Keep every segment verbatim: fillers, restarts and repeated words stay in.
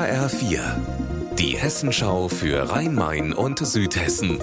H R vier, die Hessenschau für Rhein-Main und Südhessen.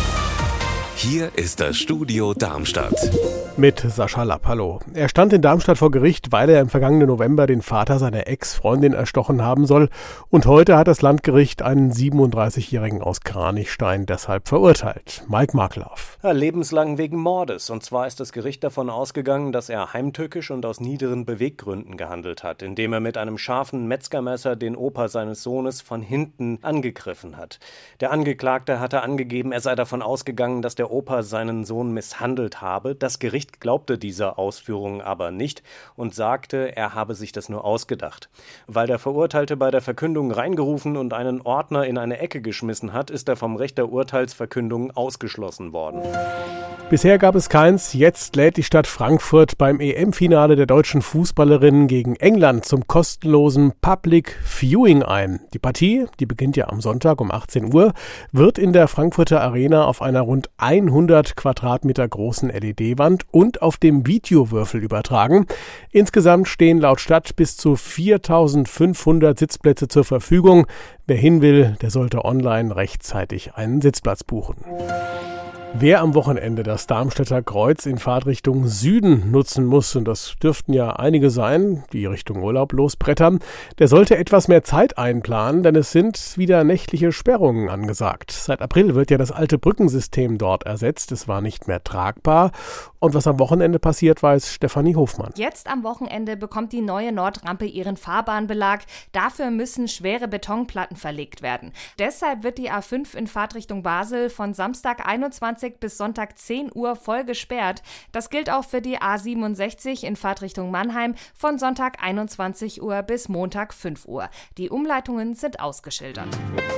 Hier ist das Studio Darmstadt. Mit Sascha Lapp, hallo. Er stand in Darmstadt vor Gericht, weil er im vergangenen November den Vater seiner Ex-Freundin erstochen haben soll. Und heute hat das Landgericht einen siebenunddreißigjährigen aus Kranichstein deshalb verurteilt. Mike Markloff. Ja, lebenslang wegen Mordes. Und zwar ist das Gericht davon ausgegangen, dass er heimtückisch und aus niederen Beweggründen gehandelt hat, indem er mit einem scharfen Metzgermesser den Opa seines Sohnes von hinten angegriffen hat. Der Angeklagte hatte angegeben, er sei davon ausgegangen, dass der Opa seinen Sohn misshandelt habe. Das Gericht glaubte dieser Ausführungen aber nicht und sagte, er habe sich das nur ausgedacht. Weil der Verurteilte bei der Verkündung reingerufen und einen Ordner in eine Ecke geschmissen hat, ist er vom Recht der Urteilsverkündung ausgeschlossen worden. Bisher gab es keins, jetzt lädt die Stadt Frankfurt beim E M-Finale der deutschen Fußballerinnen gegen England zum kostenlosen Public Viewing ein. Die Partie, die beginnt ja am Sonntag um achtzehn Uhr, wird in der Frankfurter Arena auf einer rund hundert Quadratmeter großen L E D-Wand und auf dem Videowürfel übertragen. Insgesamt stehen laut Stadt bis zu viertausendfünfhundert Sitzplätze zur Verfügung. Wer hin will, der sollte online rechtzeitig einen Sitzplatz buchen. Wer am Wochenende das Darmstädter Kreuz in Fahrtrichtung Süden nutzen muss, und das dürften ja einige sein, die Richtung Urlaub losbrettern, der sollte etwas mehr Zeit einplanen, denn es sind wieder nächtliche Sperrungen angesagt. Seit April wird ja das alte Brückensystem dort ersetzt, es war nicht mehr tragbar. Und was am Wochenende passiert, weiß Stefanie Hofmann. Jetzt am Wochenende bekommt die neue Nordrampe ihren Fahrbahnbelag. Dafür müssen schwere Betonplatten verlegt werden. Deshalb wird die A fünf in Fahrtrichtung Basel von Samstag einundzwanzig bis Sonntag zehn Uhr voll gesperrt. Das gilt auch für die A siebenundsechzig in Fahrtrichtung Mannheim von Sonntag einundzwanzig Uhr bis Montag fünf Uhr. Die Umleitungen sind ausgeschildert.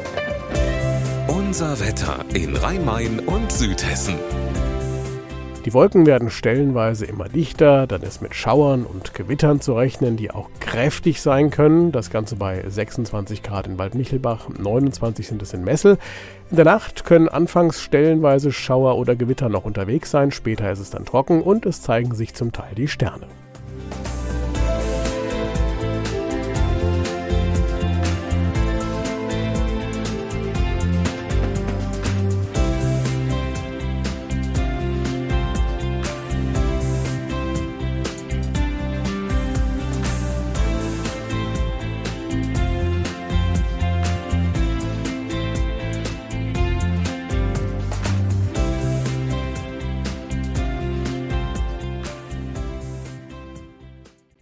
Unser Wetter in Rhein-Main und Südhessen. Die Wolken werden stellenweise immer dichter, dann ist mit Schauern und Gewittern zu rechnen, die auch kräftig sein können. Das Ganze bei sechsundzwanzig Grad in Waldmichelbach, neunundzwanzig sind es in Messel. In der Nacht können anfangs stellenweise Schauer oder Gewitter noch unterwegs sein, später ist es dann trocken und es zeigen sich zum Teil die Sterne.